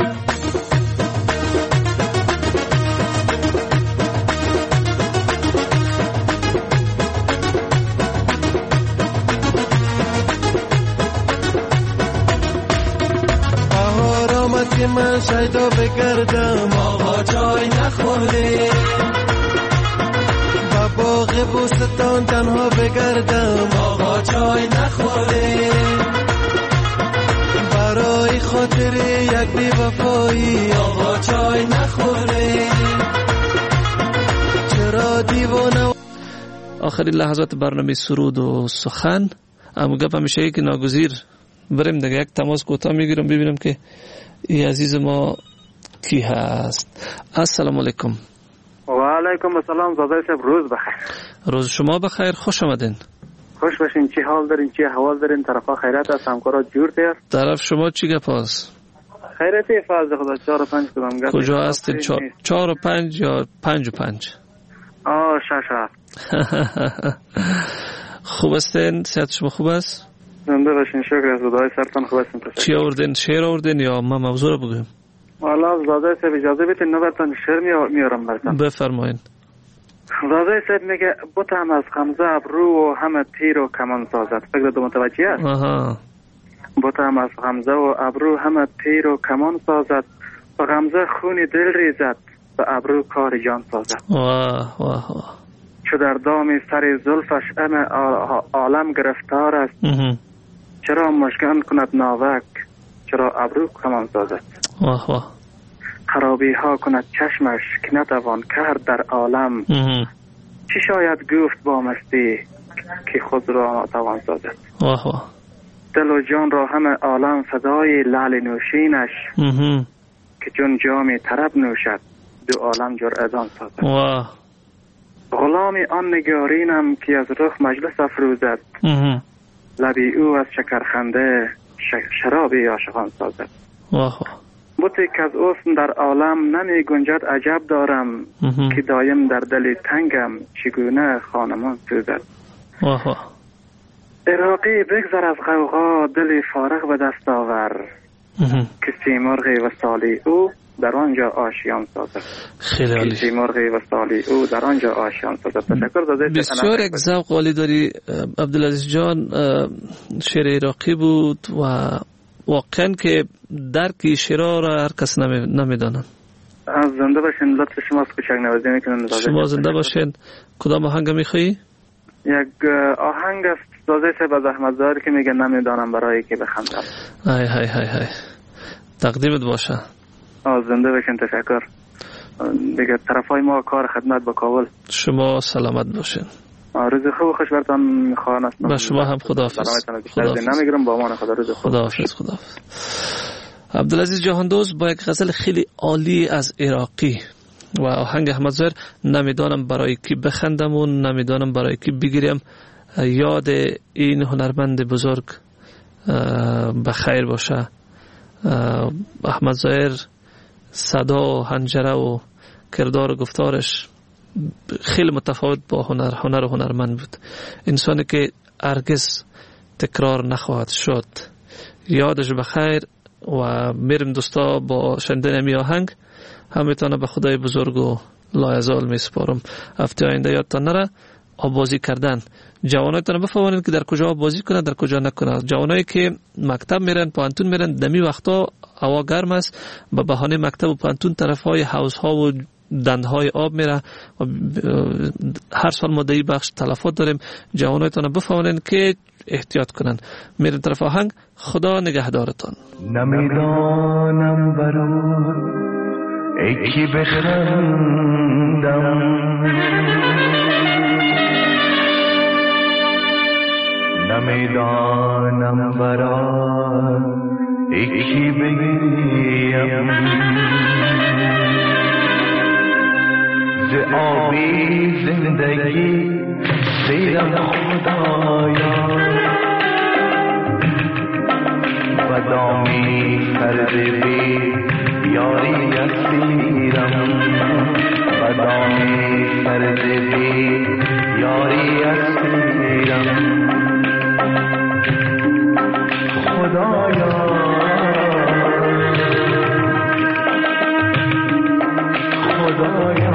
که من شیدا بگردم آقا چای نخوره، با باغ بوستان تنها بگردم آقا چای نخوره، برای خاطر یک بی وفایی آقا چای نخوره، چرا دیوانه. آخرین لحظات برنامه سرود و سخن. اما گپ همیشه که ناگزیر بریم دیگه یک تماس کوتاه میگیرم ببینم که ای عزیز ما کی هست؟ السلام علیکم. و علیکم السلام. زاده صاحب روز بخیر. روز شما بخیر، خوش آمدین. خوش باشین. چی حال دارین؟ چی احوال دارین؟ طرفا خیرات است؟ همکارات جور دیر؟ طرف شما چی گپ است؟ خیرتی فاز خدا. چهار و پنج کدام گپ؟ کجا هستین؟ چهار و پنج یا پنج و پنج؟ آه شش هفت. خوب هستین؟ صحت شما خوب است؟ زنده باشین. شکر از خدای. سرتان خوب هستین؟ چی آوردین؟ شعر آوردین یا ما موضوع رو بگویم؟ والا زاده صاحب اجازه بدین نبرتان شعر میارم برتان. بفرمایین. زاده صاحب میگه بتم از غمزه ابرو و همه تیر و کمان سازد. فکر دو متوجه است؟ آها. بتم از غمزه و ابرو همه تیر و کمان سازد، به غمزه خون دل ریزد، به ابرو کار جان سازد. واه واه واه. چو در دام سر زلفش ام عالم گرفتار است، چرا مشکن کند ناوک، چرا ابرو کمان سازد. واه واه. خرابی ها کند چشمش که نتوان کرد در عالم، چی شاید گفت با مستی که خود را نتوان سازد. واه واه. دل و جان را همه عالم فدای لعل نوشینش، که جون جام طرب نوشد، دو عالم جرعدان سازد. واه. غلام آن نگارینم که از رخ مجلس افروزد، لبی او از شکرخنده شرابی عاشقان سازد. واه واه. بوتی که از حسن در عالم نمی گنجد عجب دارم، که دایم در دل تنگم چگونه خانمان سوزد. واه واه. عراقی بگذر از غوغا دل فارغ به دست آور، که سیمرغ وصالی او در آنجا آشیان سازد. خیلی عالی. سیمرغ وصالی او در آنجا آشیان سازد. تشکر داده. بسیار یک ذوق عالی داری عبدالعزیز جان. شعر عراقی بود و واقعا که درک شعرها را هر کس نمیدانن. زنده باشین. لطف شما کوچک نوازی میکنن. شما زنده باشین. کدام آهنگ میخوایی؟ یک آهنگ است زاده صاحب از احمد ظاهر که میگه نمیدانم برای که بخندم. های های های های. تقدیمت باشه. آه زنده باشین. تشکر. دیگه طرفای ما کار خدمت با کابل. شما سلامت باشین. روز خوب خوش برتان میخوان است. با شما هم خداحافظ. خداحافظ. نمیگیرم با امان خدا. روز خوب. خداحافظ. خداحافظ. عبدالعزیز جهاندوست با یک غزل خیلی عالی از عراقی و آهنگ احمد ظاهر نمیدانم برای کی بخندم و نمیدانم برای کی بگیرم. یاد این هنرمند بزرگ بخیر باشه. احمد ظاهر صدا و حنجره و کردار و گفتارش خیلی متفاوت با هنر هنر و هنرمند بود. انسانی که هرگز تکرار نخواهد شد. یادش بخیر و میرم دوستا با شنیدن می آهنگ همتان به خدای بزرگ و لایزال می سپارم. هفته آینده یادتان نره آبازی کردن. جوانایتان بفهمونید که در کجا آبازی کنند در کجا نکنند. جوانایی که مکتب میرن پانتون میرن دمی وقتا هوا گرم است به بهانه مکتب و پانتون طرفای حوض ها و دندهای آب میره و هر سال ما در بخش تلفات داریم. جوانایتان بفهمونید که احتیاط کنن. میرن طرف آهنگ. خدا نگهدارتان. نمیدانم برای یکی بخندم، نمیدانم برای یکی بگیم، ز آبی زندگی سیرم خدایا، بدامی سردبی یاری اسیرم، بدامی سردبی یاری اسیرم. خدایا خدایا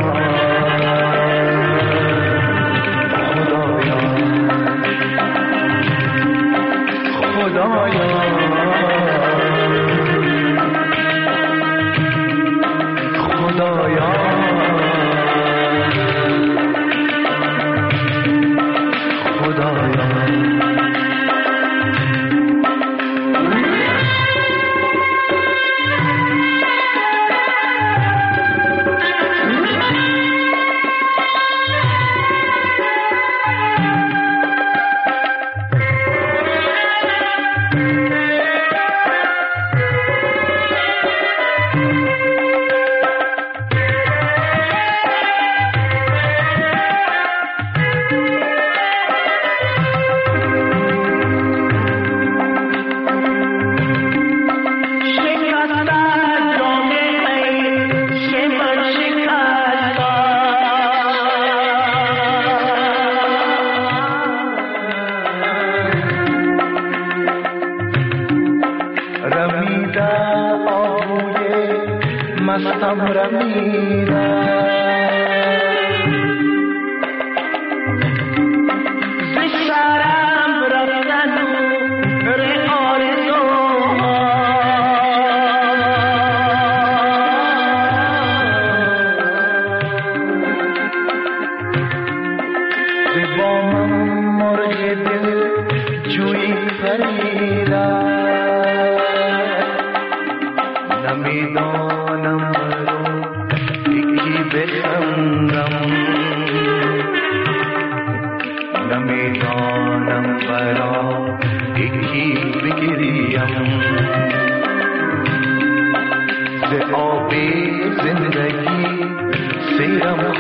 خدایا خدایا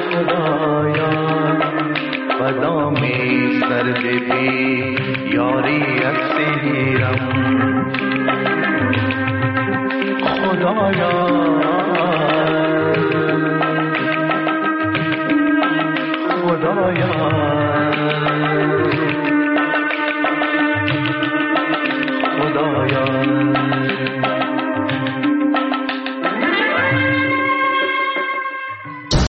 خدایا بدام سر بی یاری اسیرم خدایا